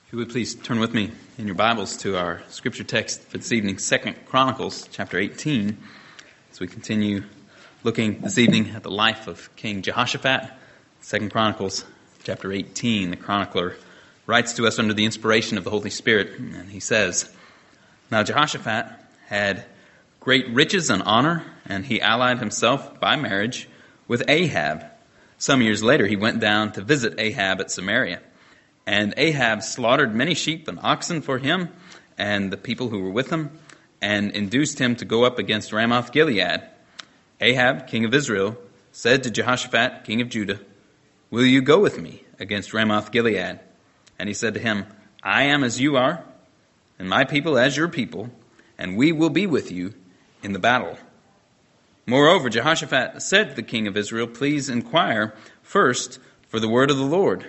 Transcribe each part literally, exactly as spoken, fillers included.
If you would please turn with me in your Bibles to our scripture text for this evening, Second Chronicles chapter eighteen, as we continue looking this evening at the life of King Jehoshaphat. Second Chronicles chapter eighteen, the chronicler writes to us under the inspiration of the Holy Spirit, and he says, "Now Jehoshaphat had great riches and honor, and he allied himself by marriage with Ahab. Some years later he went down to visit Ahab at Samaria. And Ahab slaughtered many sheep and oxen for him and the people who were with him, and induced him to go up against Ramoth Gilead. Ahab, king of Israel, said to Jehoshaphat, king of Judah, 'Will you go with me against Ramoth Gilead?' And he said to him, 'I am as you are, and my people as your people, and we will be with you in the battle.' Moreover, Jehoshaphat said to the king of Israel, 'Please inquire first for the word of the Lord.'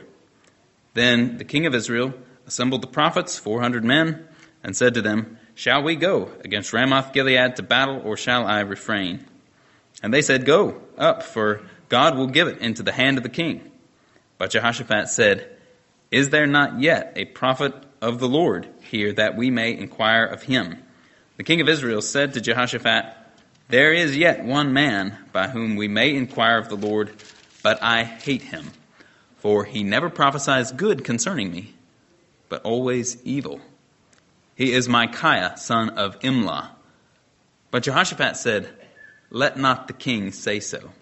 Then the king of Israel assembled the prophets, four hundred men, and said to them, 'Shall we go against Ramoth Gilead to battle, or shall I refrain?' And they said, 'Go up, for God will give it into the hand of the king.' But Jehoshaphat said, 'Is there not yet a prophet of the Lord here, that we may inquire of him?' The king of Israel said to Jehoshaphat, 'There is yet one man by whom we may inquire of the Lord, but I hate him. For he never prophesies good concerning me, but always evil. He is Micaiah, son of Imlah.' But Jehoshaphat said, 'Let not the king say so.'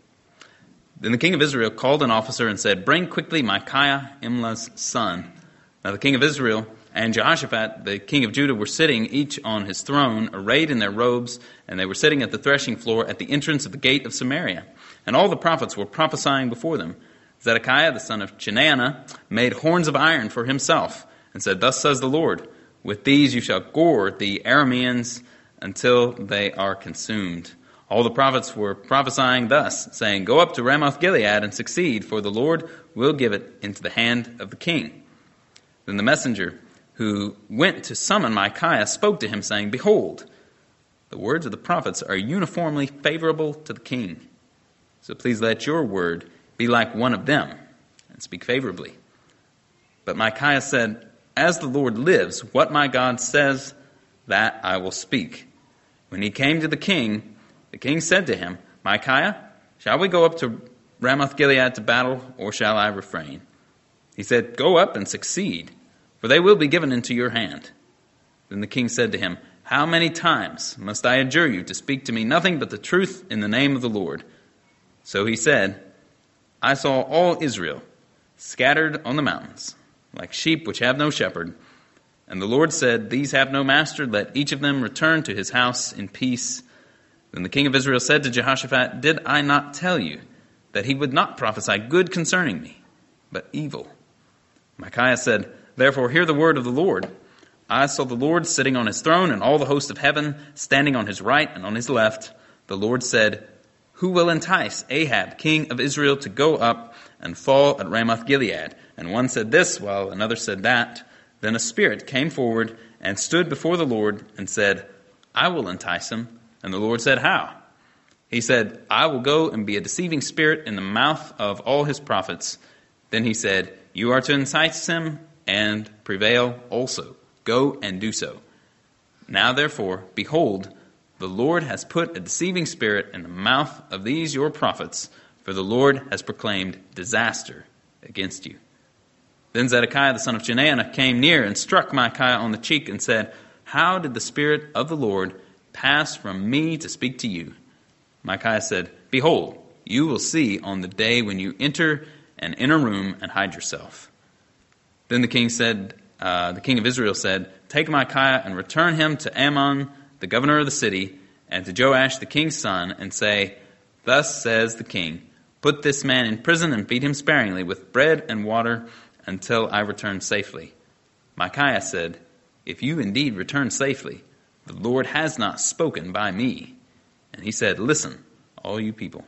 Then the king of Israel called an officer and said, 'Bring quickly Micaiah, Imlah's son.' Now the king of Israel and Jehoshaphat, the king of Judah, were sitting each on his throne, arrayed in their robes, and they were sitting at the threshing floor at the entrance of the gate of Samaria. And all the prophets were prophesying before them. Zedekiah, the son of Chenaanah, made horns of iron for himself, and said, 'Thus says the Lord, with these you shall gore the Arameans until they are consumed.' All the prophets were prophesying thus, saying, 'Go up to Ramoth Gilead and succeed, for the Lord will give it into the hand of the king.' Then the messenger who went to summon Micaiah spoke to him, saying, 'Behold, the words of the prophets are uniformly favorable to the king. So please let your word be like one of them, and speak favorably.' But Micaiah said, 'As the Lord lives, what my God says, that I will speak.' When he came to the king, the king said to him, 'Micaiah, shall we go up to Ramoth Gilead to battle, or shall I refrain?' He said, 'Go up and succeed, for they will be given into your hand.' Then the king said to him, 'How many times must I adjure you to speak to me nothing but the truth in the name of the Lord?' So he said, 'I saw all Israel scattered on the mountains, like sheep which have no shepherd. And the Lord said, These have no master, let each of them return to his house in peace.' Then the king of Israel said to Jehoshaphat, 'Did I not tell you that he would not prophesy good concerning me, but evil?' Micaiah said, 'Therefore hear the word of the Lord. I saw the Lord sitting on his throne, and all the host of heaven standing on his right and on his left. The Lord said, Who will entice Ahab, king of Israel, to go up and fall at Ramoth Gilead?' And one said this, while another said that. Then a spirit came forward and stood before the Lord and said, 'I will entice him.' And the Lord said, 'How?' He said, 'I will go and be a deceiving spirit in the mouth of all his prophets.' Then he said, 'You are to entice him and prevail also. Go and do so. Now therefore, behold, the Lord has put a deceiving spirit in the mouth of these your prophets, for the Lord has proclaimed disaster against you.' Then Zedekiah the son of Chenaanah came near and struck Micaiah on the cheek and said, 'How did the Spirit of the Lord pass from me to speak to you?' Micaiah said, 'Behold, you will see on the day when you enter an inner room and hide yourself.' Then the king said, uh, the king of Israel said, 'Take Micaiah and return him to Amon, the governor of the city, and to Joash the king's son, and say, Thus says the king, Put this man in prison and feed him sparingly with bread and water until I return safely.' Micaiah said, 'If you indeed return safely, the Lord has not spoken by me.' And he said, 'Listen, all you people.'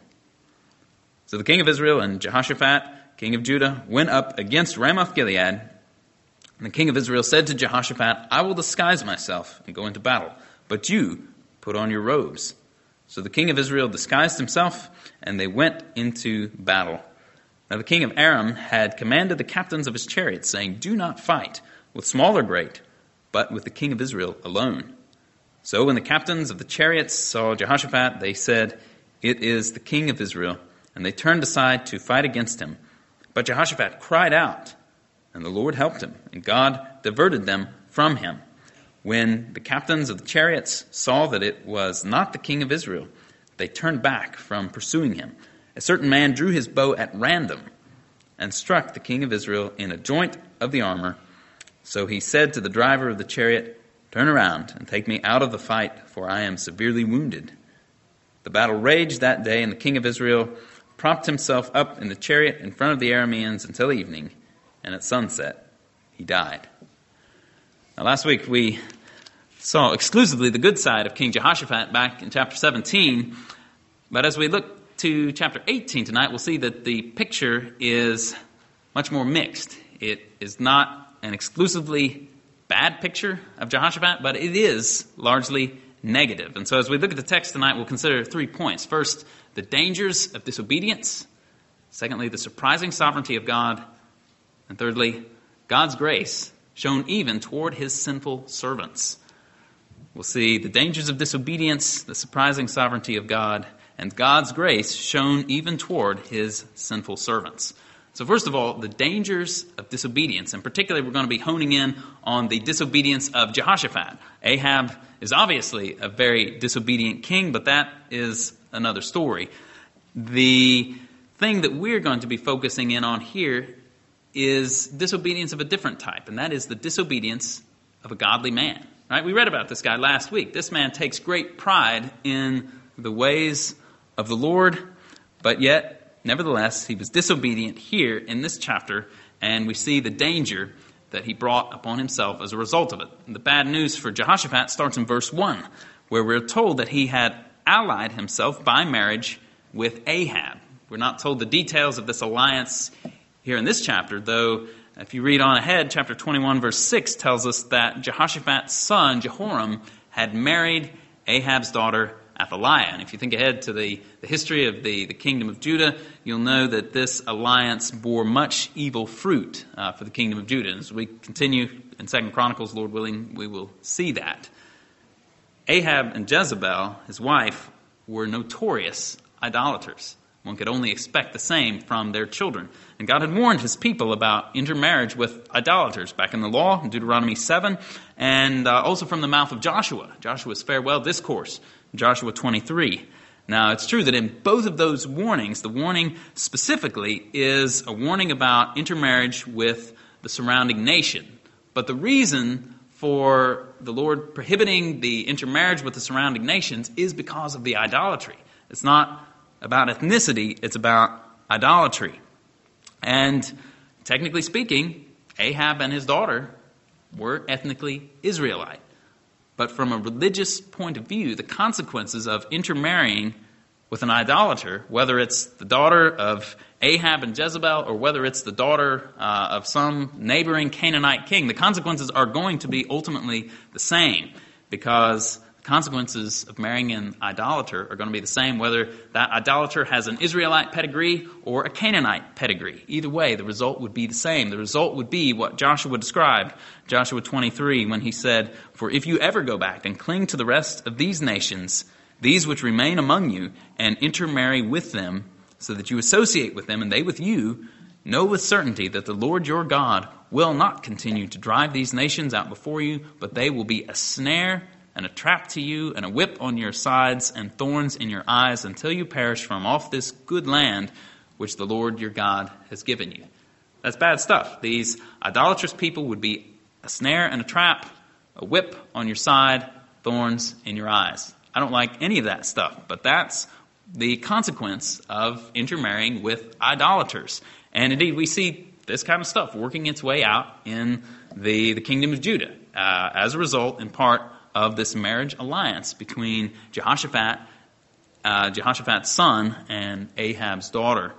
So the king of Israel and Jehoshaphat, king of Judah, went up against Ramoth Gilead. And the king of Israel said to Jehoshaphat, 'I will disguise myself and go into battle, but you put on your robes.' So the king of Israel disguised himself, and they went into battle. Now the king of Aram had commanded the captains of his chariots, saying, 'Do not fight, with small or great, but with the king of Israel alone. So when the captains of the chariots saw Jehoshaphat, they said, "It is the king of Israel," and they turned aside to fight against him. But Jehoshaphat cried out, and the Lord helped him, and God diverted them from him. When the captains of the chariots saw that it was not the king of Israel, they turned back from pursuing him. A certain man drew his bow at random and struck the king of Israel in a joint of the armor. So he said to the driver of the chariot, "Turn around and take me out of the fight, for I am severely wounded." The battle raged that day, and the king of Israel propped himself up in the chariot in front of the Arameans until evening, and at sunset he died. Now, last week we saw exclusively the good side of King Jehoshaphat back in chapter seventeen, but as we look to chapter eighteen tonight, we'll see that the picture is much more mixed. It is not an exclusively bad picture of Jehoshaphat, but it is largely negative. And so as we look at the text tonight, we'll consider three points. First, the dangers of disobedience. Secondly, the surprising sovereignty of God. And thirdly, God's grace shown even toward his sinful servants. We'll see the dangers of disobedience, the surprising sovereignty of God, and God's grace shown even toward his sinful servants. So first of all, the dangers of disobedience. And particularly, we're going to be honing in on the disobedience of Jehoshaphat. Ahab is obviously a very disobedient king, but that is another story. The thing that we're going to be focusing in on here is disobedience of a different type, and that is the disobedience of a godly man. Right? We read about this guy last week. This man takes great pride in the ways of the Lord, but yet, nevertheless, he was disobedient here in this chapter, and we see the danger that he brought upon himself as a result of it. And the bad news for Jehoshaphat starts in verse one, where we're told that he had allied himself by marriage with Ahab. We're not told the details of this alliance here in this chapter, though if you read on ahead, chapter twenty-one, verse six tells us that Jehoshaphat's son, Jehoram, had married Ahab's daughter, Athaliah. And if you think ahead to the, the history of the, the kingdom of Judah, you'll know that this alliance bore much evil fruit uh, for the kingdom of Judah. And as we continue in Second Chronicles, Lord willing, we will see that. Ahab and Jezebel, his wife, were notorious idolaters. One could only expect the same from their children. And God had warned his people about intermarriage with idolaters back in the law, in Deuteronomy seven, and uh, also from the mouth of Joshua, Joshua's farewell discourse, Joshua twenty-three. Now, it's true that in both of those warnings, the warning specifically is a warning about intermarriage with the surrounding nation. But the reason for the Lord prohibiting the intermarriage with the surrounding nations is because of the idolatry. It's not about ethnicity, it's about idolatry. And technically speaking, Ahab and his daughter were ethnically Israelite. But from a religious point of view, the consequences of intermarrying with an idolater, whether it's the daughter of Ahab and Jezebel or whether it's the daughter uh, of some neighboring Canaanite king, the consequences are going to be ultimately the same, because the consequences of marrying an idolater are going to be the same whether that idolater has an Israelite pedigree or a Canaanite pedigree. Either way, the result would be the same. The result would be what Joshua described, Joshua twenty-three, when he said, "For if you ever go back and cling to the rest of these nations, these which remain among you, and intermarry with them, so that you associate with them and they with you, know with certainty that the Lord your God will not continue to drive these nations out before you, but they will be a snare and a trap to you, and a whip on your sides, and thorns in your eyes, until you perish from off this good land which the Lord your God has given you." That's bad stuff. These idolatrous people would be a snare and a trap, a whip on your side, thorns in your eyes. I don't like any of that stuff, but that's the consequence of intermarrying with idolaters. And indeed, we see this kind of stuff working its way out in the, the kingdom of Judah uh, as a result, in part, of this marriage alliance between Jehoshaphat, uh, Jehoshaphat's son, and Ahab's daughter.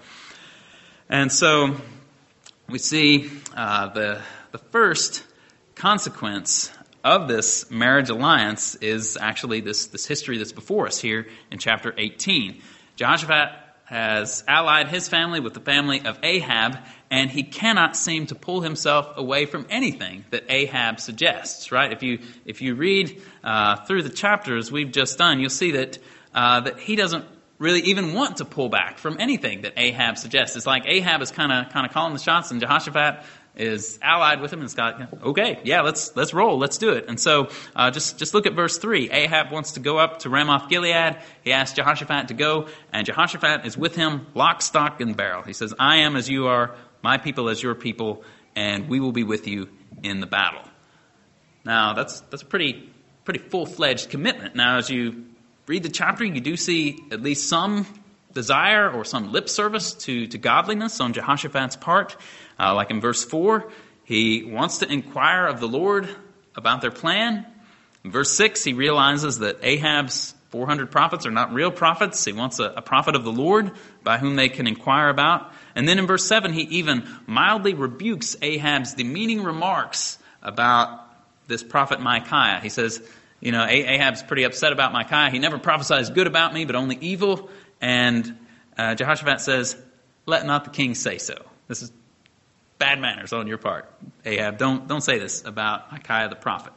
And so we see uh, the the first consequence of this marriage alliance is actually this, this history that's before us here in chapter eighteen. Jehoshaphat has allied his family with the family of Ahab, and he cannot seem to pull himself away from anything that Ahab suggests, right? If you if you read uh, through the chapters we've just done, you'll see that uh, that he doesn't really even want to pull back from anything that Ahab suggests. It's like Ahab is kind of kind of calling the shots, and Jehoshaphat is allied with him, and it's got, okay, yeah, let's let's roll, let's do it. And so uh, just just look at verse three. Ahab wants to go up to Ramoth Gilead. He asks Jehoshaphat to go, and Jehoshaphat is with him, lock, stock, and barrel. He says, I am as you are, my people as your people, and we will be with you in the battle. Now, that's that's a pretty pretty full-fledged commitment. Now, as you read the chapter, you do see at least some desire or some lip service to, to godliness on Jehoshaphat's part. Uh, like in verse four, he wants to inquire of the Lord about their plan. In verse six, he realizes that Ahab's four hundred prophets are not real prophets. He wants a, a prophet of the Lord by whom they can inquire about. And then in verse seven, he even mildly rebukes Ahab's demeaning remarks about this prophet Micaiah. He says, you know, Ahab's pretty upset about Micaiah. He never prophesies good about me, but only evil. And uh, Jehoshaphat says, let not the king say so. This is bad manners on your part, Ahab. Don't don't say this about Micaiah the prophet.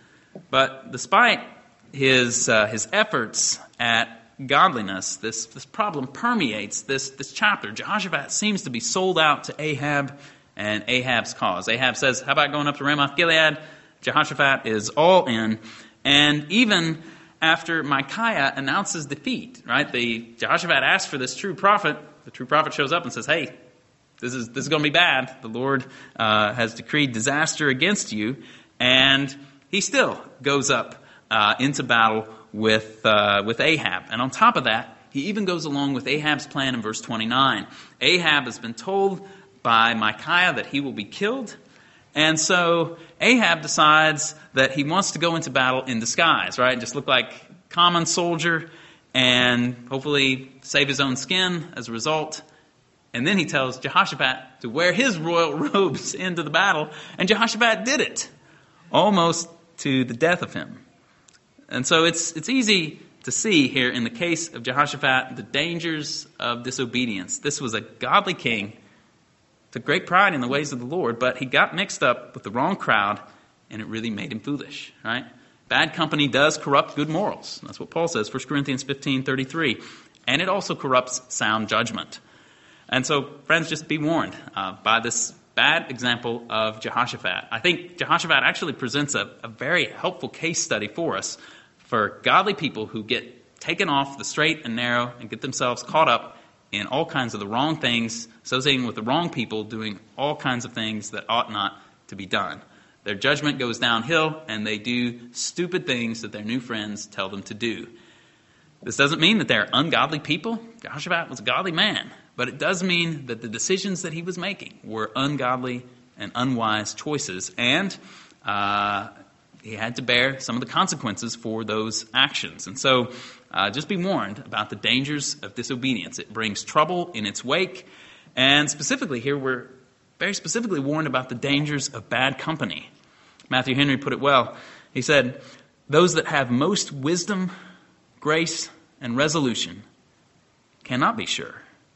But despite his uh, his efforts at godliness, this this problem permeates this this chapter. Jehoshaphat seems to be sold out to Ahab and Ahab's cause. Ahab says, "How about going up to Ramoth Gilead?" Jehoshaphat is all in, and even after Micaiah announces defeat, right? The Jehoshaphat asks for this true prophet. The true prophet shows up and says, "Hey, This is this is going to be bad. The Lord uh, has decreed disaster against you." And he still goes up uh, into battle with uh, with Ahab. And on top of that, he even goes along with Ahab's plan in verse twenty-nine. Ahab has been told by Micaiah that he will be killed. And so Ahab decides that he wants to go into battle in disguise, right? Just look like a common soldier and hopefully save his own skin as a result. And then he tells Jehoshaphat to wear his royal robes into the battle. And Jehoshaphat did it, almost to the death of him. And so it's it's easy to see here in the case of Jehoshaphat the dangers of disobedience. This was a godly king, took great pride in the ways of the Lord, but he got mixed up with the wrong crowd, and it really made him foolish, right? Bad company does corrupt good morals. That's what Paul says, First Corinthians fifteen thirty-three. And it also corrupts sound judgment. And so, friends, just be warned uh, by this bad example of Jehoshaphat. I think Jehoshaphat actually presents a, a very helpful case study for us for godly people who get taken off the straight and narrow and get themselves caught up in all kinds of the wrong things, associating with the wrong people, doing all kinds of things that ought not to be done. Their judgment goes downhill, and they do stupid things that their new friends tell them to do. This doesn't mean that they're ungodly people. Jehoshaphat was a godly man. But it does mean that the decisions that he was making were ungodly and unwise choices. And uh, he had to bear some of the consequences for those actions. And so uh, just be warned about the dangers of disobedience. It brings trouble in its wake. And specifically here, we're very specifically warned about the dangers of bad company. Matthew Henry put it well. He said, "Those that have most wisdom, grace, and resolution cannot be sure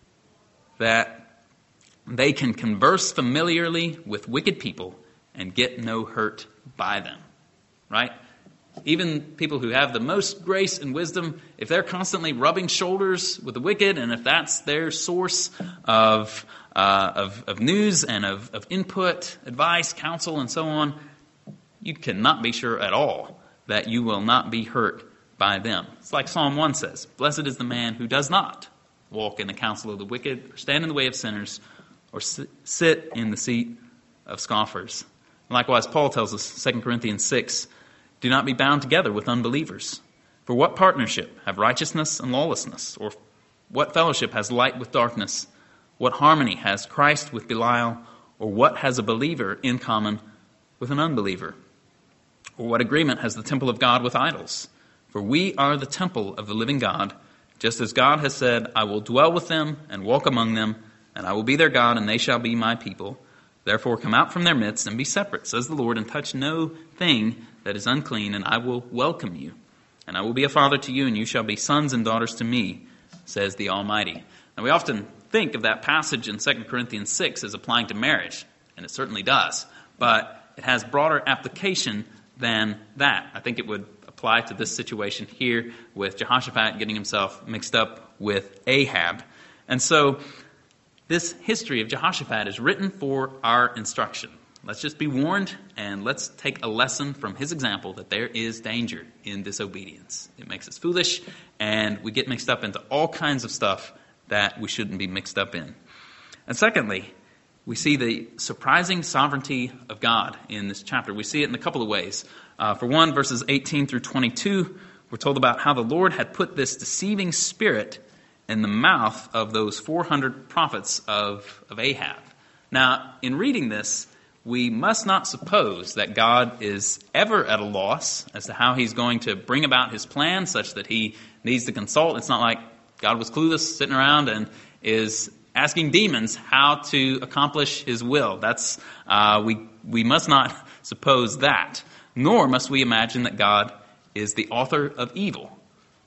that they can converse familiarly with wicked people and get no hurt by them." Right? Even people who have the most grace and wisdom, if they're constantly rubbing shoulders with the wicked, and if that's their source of uh, of, of news and of, of input, advice, counsel, and so on, you cannot be sure at all that you will not be hurt by them. It's like Psalm one says, "Blessed is the man who does not walk in the counsel of the wicked, or stand in the way of sinners, or sit in the seat of scoffers." Likewise, Paul tells us, Second Corinthians six, "Do not be bound together with unbelievers. For what partnership have righteousness and lawlessness? Or what fellowship has light with darkness? What harmony has Christ with Belial? Or what has a believer in common with an unbeliever? Or what agreement has the temple of God with idols? For we are the temple of the living God, just as God has said, I will dwell with them and walk among them, and I will be their God, and they shall be my people. Therefore come out from their midst and be separate, says the Lord, and touch no thing that is unclean, and I will welcome you. And I will be a father to you, and you shall be sons and daughters to me, says the Almighty." Now, we often think of that passage in Second Corinthians six as applying to marriage, and it certainly does, but it has broader application than that. I think it would apply to this situation here with Jehoshaphat getting himself mixed up with Ahab. And so this history of Jehoshaphat is written for our instruction. Let's just be warned, and let's take a lesson from his example that there is danger in disobedience. It makes us foolish, and we get mixed up into all kinds of stuff that we shouldn't be mixed up in. And secondly, we see the surprising sovereignty of God in this chapter. We see it in a couple of ways. Uh, for one, verses eighteen through twenty-two, we're told about how the Lord had put this deceiving spirit in the mouth of those four hundred prophets of, of Ahab. Now, in reading this, we must not suppose that God is ever at a loss as to how he's going to bring about his plan such that he needs to consult. It's not like God was clueless, sitting around and is asking demons how to accomplish his will. That's uh, we we must not suppose that, nor must we imagine that God is the author of evil.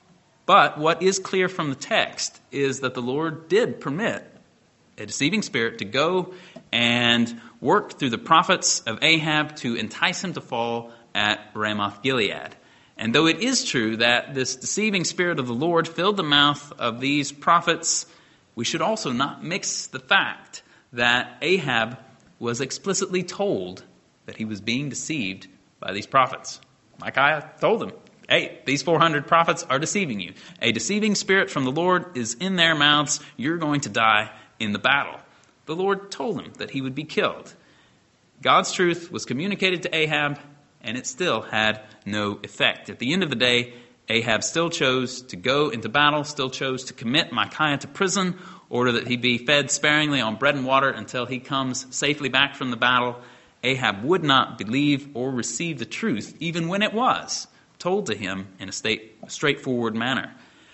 But what is clear from the text is that the Lord did permit a deceiving spirit to go and work through the prophets of Ahab to entice him to fall at Ramoth Gilead. And though it is true that this deceiving spirit of the Lord filled the mouth of these prophets, we should also not mix the fact that Ahab was explicitly told that he was being deceived by these prophets. Micaiah told him, hey, these four hundred prophets are deceiving you. A deceiving spirit from the Lord is in their mouths. You're going to die in the battle. The Lord told him that he would be killed. God's truth was communicated to Ahab, and it still had no effect. At the end of the day, Ahab still chose to go into battle, still chose to commit Micaiah to prison, order that he be fed sparingly on bread and water until he comes safely back from the battle. Ahab would not believe or receive the truth, even when it was told to him in a state, straightforward manner.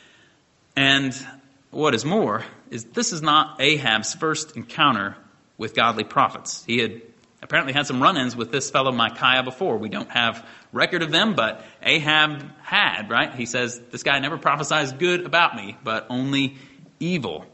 And what is more, is this is not Ahab's first encounter with godly prophets. He had apparently had some run-ins with this fellow Micaiah before. We don't have record of them, but Ahab had, right? He says, this guy never prophesies good about me, but only evil.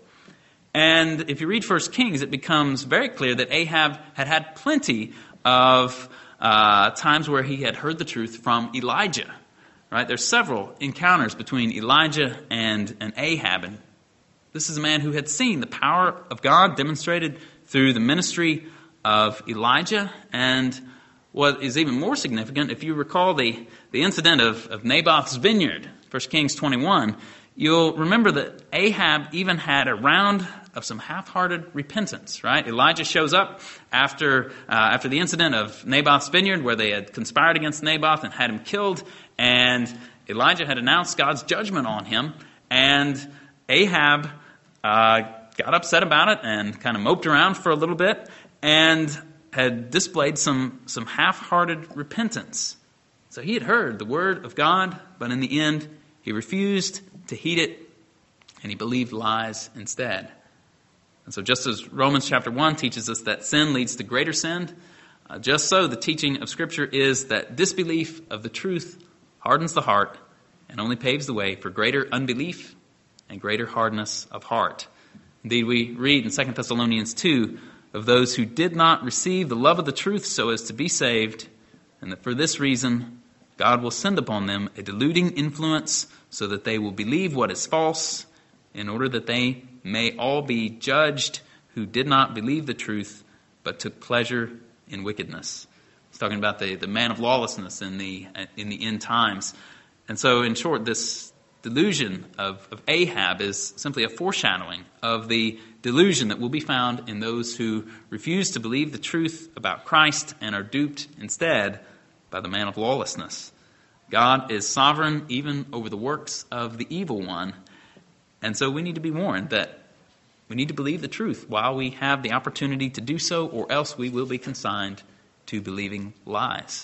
And if you read First Kings, it becomes very clear that Ahab had had plenty of uh, times where he had heard the truth from Elijah, right? There's several encounters between Elijah and, and Ahab, and this is a man who had seen the power of God demonstrated through the ministry of Elijah. And what is even more significant, if you recall the, the incident of, of Naboth's vineyard, First Kings twenty-one, you'll remember that Ahab even had a round of some half-hearted repentance, right? Elijah shows up after uh, after the incident of Naboth's vineyard where they had conspired against Naboth and had him killed, and Elijah had announced God's judgment on him, and Ahab uh, got upset about it and kind of moped around for a little bit and had displayed some, some half-hearted repentance. So he had heard the word of God, but in the end, he refused to heed it, and he believed lies instead. And so just as Romans chapter one teaches us that sin leads to greater sin, uh, just so the teaching of Scripture is that disbelief of the truth hardens the heart and only paves the way for greater unbelief and greater hardness of heart. Indeed, we read in Second Thessalonians two of those who did not receive the love of the truth so as to be saved, and that for this reason God will send upon them a deluding influence so that they will believe what is false, in order that they may all be judged who did not believe the truth but took pleasure in wickedness. He's talking about the, the man of lawlessness in the in the end times. And so, in short, this delusion of, of Ahab is simply a foreshadowing of the delusion that will be found in those who refuse to believe the truth about Christ and are duped instead by the man of lawlessness. God is sovereign even over the works of the evil one. And so we need to be warned that we need to believe the truth while we have the opportunity to do so, or else we will be consigned to believing lies.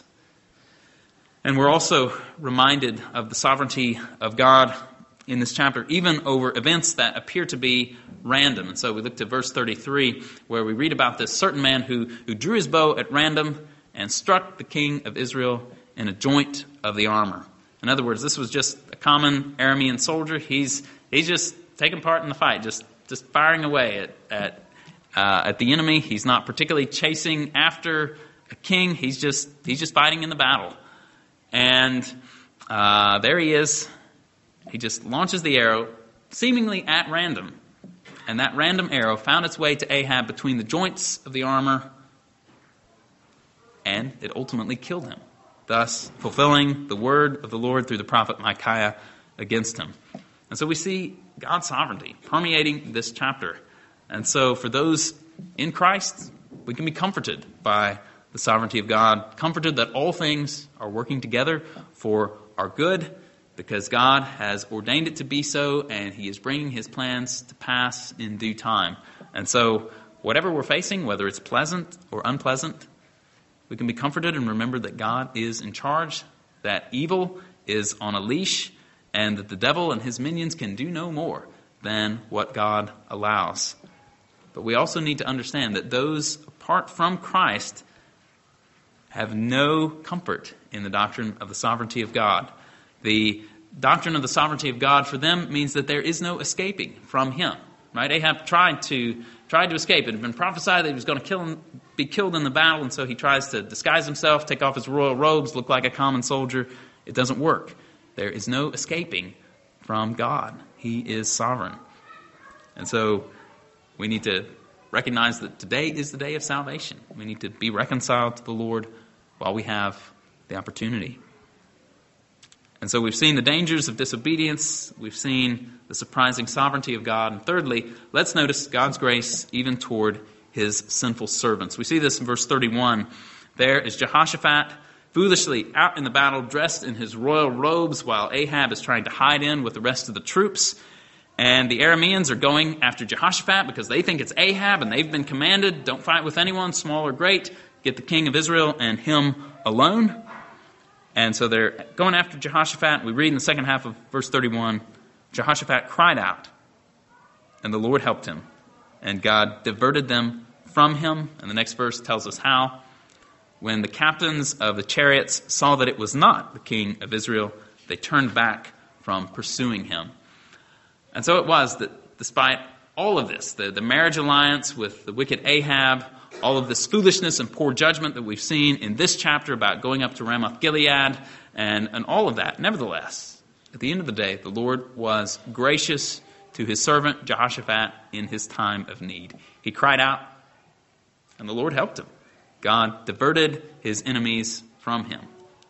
And we're also reminded of the sovereignty of God in this chapter, even over events that appear to be random. And so we look to verse thirty-three, where we read about this certain man who, who drew his bow at random and struck the king of Israel in a joint of the armor. In other words, this was just a common Aramean soldier. He's he's just taking part in the fight, just just firing away at at, uh, at the enemy. He's not particularly chasing after a king. He's just he's just fighting in the battle. And uh, there he is. He just launches the arrow, seemingly at random. And that random arrow found its way to Ahab between the joints of the armor, and it ultimately killed him, thus fulfilling the word of the Lord through the prophet Micaiah against him. And so we see God's sovereignty permeating this chapter. And so for those in Christ, we can be comforted by the sovereignty of God, comforted that all things are working together for our good, because God has ordained it to be so, and he is bringing his plans to pass in due time. And so whatever we're facing, whether it's pleasant or unpleasant, we can be comforted and remember that God is in charge, that evil is on a leash, and that the devil and his minions can do no more than what God allows. But we also need to understand that those apart from Christ have no comfort in the doctrine of the sovereignty of God. The doctrine of the sovereignty of God for them means that there is no escaping from him. Right? Ahab tried to tried to escape. It had been prophesied that he was going to kill him, be killed in the battle, and so he tries to disguise himself, take off his royal robes, look like a common soldier. It doesn't work. There is no escaping from God. He is sovereign. And so we need to recognize that today is the day of salvation. We need to be reconciled to the Lord while we have the opportunity. And so we've seen the dangers of disobedience. We've seen the surprising sovereignty of God. And thirdly, let's notice God's grace even toward his sinful servants. We see this in verse thirty-one. There is Jehoshaphat foolishly out in the battle, dressed in his royal robes, while Ahab is trying to hide in with the rest of the troops. And the Arameans are going after Jehoshaphat because they think it's Ahab, and they've been commanded, don't fight with anyone, small or great, get the king of Israel and him alone. And so they're going after Jehoshaphat. We read in the second half of verse thirty-one, Jehoshaphat cried out, and the Lord helped him, and God diverted them from him. And the next verse tells us how. When the captains of the chariots saw that it was not the king of Israel, they turned back from pursuing him. And so it was that despite all of this, the, the marriage alliance with the wicked Ahab, all of this foolishness and poor judgment that we've seen in this chapter about going up to Ramoth Gilead, and, and all of that, nevertheless, at the end of the day, the Lord was gracious to his servant Jehoshaphat in his time of need. He cried out, and the Lord helped him. God diverted his enemies from him.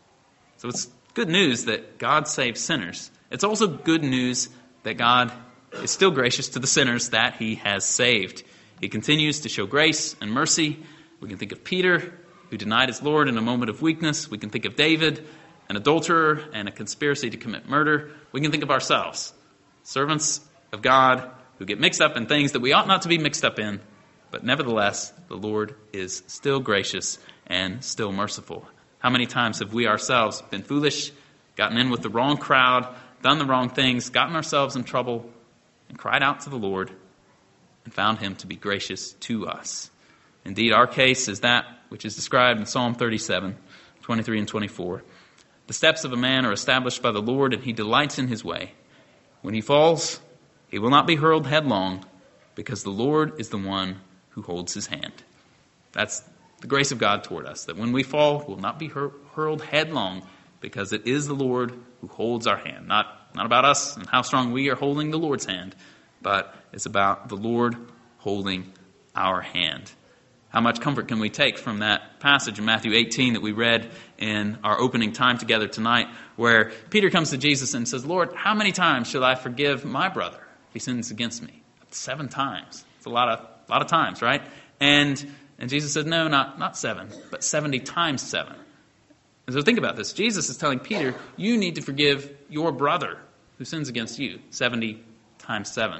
So it's good news that God saves sinners. It's also good news that God is still gracious to the sinners that he has saved. He continues to show grace and mercy. We can think of Peter, who denied his Lord in a moment of weakness. We can think of David, an adulterer and a conspiracy to commit murder. We can think of ourselves, servants of God who get mixed up in things that we ought not to be mixed up in. But nevertheless, the Lord is still gracious and still merciful. How many times have we ourselves been foolish, gotten in with the wrong crowd, done the wrong things, gotten ourselves in trouble, and cried out to the Lord and found him to be gracious to us? Indeed, our case is that which is described in Psalm thirty-seven, twenty-three and twenty-four. The steps of a man are established by the Lord, and he delights in his way. When he falls, he will not be hurled headlong, because the Lord is the one who holds his hand. That's the grace of God toward us, that when we fall, we'll not be hur- hurled headlong, because it is the Lord who holds our hand. Not, not about us and how strong we are holding the Lord's hand, but it's about the Lord holding our hand. How much comfort can we take from that passage in Matthew eighteen that we read in our opening time together tonight, where Peter comes to Jesus and says, Lord, how many times shall I forgive my brother if he sins against me? Seven times. It's a lot of a lot of times, right? And and Jesus said, no, not, not seven, but seventy times seven. And so think about this. Jesus is telling Peter, you need to forgive your brother who sins against you seventy times seven.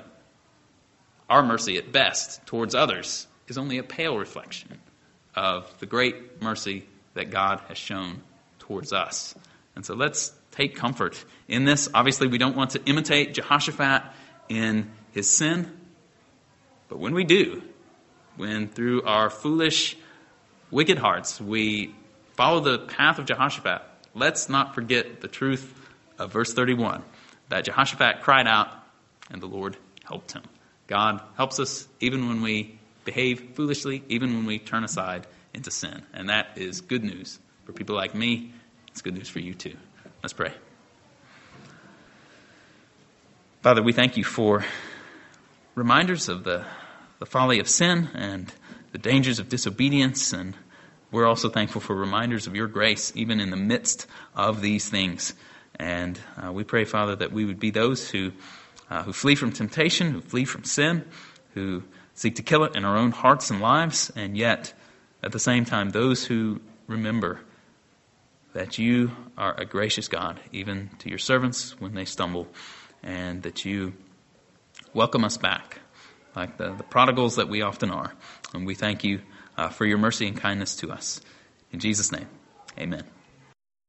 Our mercy at best towards others is only a pale reflection of the great mercy that God has shown towards us. And so let's take comfort in this. Obviously, we don't want to imitate Jehoshaphat in his sin. But when we do, when through our foolish, wicked hearts we follow the path of Jehoshaphat, let's not forget the truth of verse thirty-one, that Jehoshaphat cried out and the Lord helped him. God helps us even when we behave foolishly, even when we turn aside into sin. And that is good news for people like me. It's good news for you too. Let's pray. Father, we thank you for reminders of the, the folly of sin and the dangers of disobedience. And we're also thankful for reminders of your grace, even in the midst of these things. And uh, we pray, Father, that we would be those who uh, who flee from temptation, who flee from sin, who seek to kill it in our own hearts and lives, and yet, at the same time, those who remember that you are a gracious God, even to your servants when they stumble, and that you welcome us back, like the, the prodigals that we often are. And we thank you uh, for your mercy and kindness to us. In Jesus' name, amen.